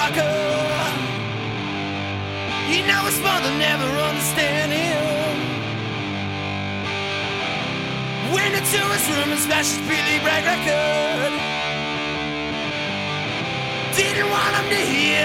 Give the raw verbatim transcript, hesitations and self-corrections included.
rocker. You know his mother never understand him. Went into his room and smashed his Billy Bragg record. Didn't want him to hear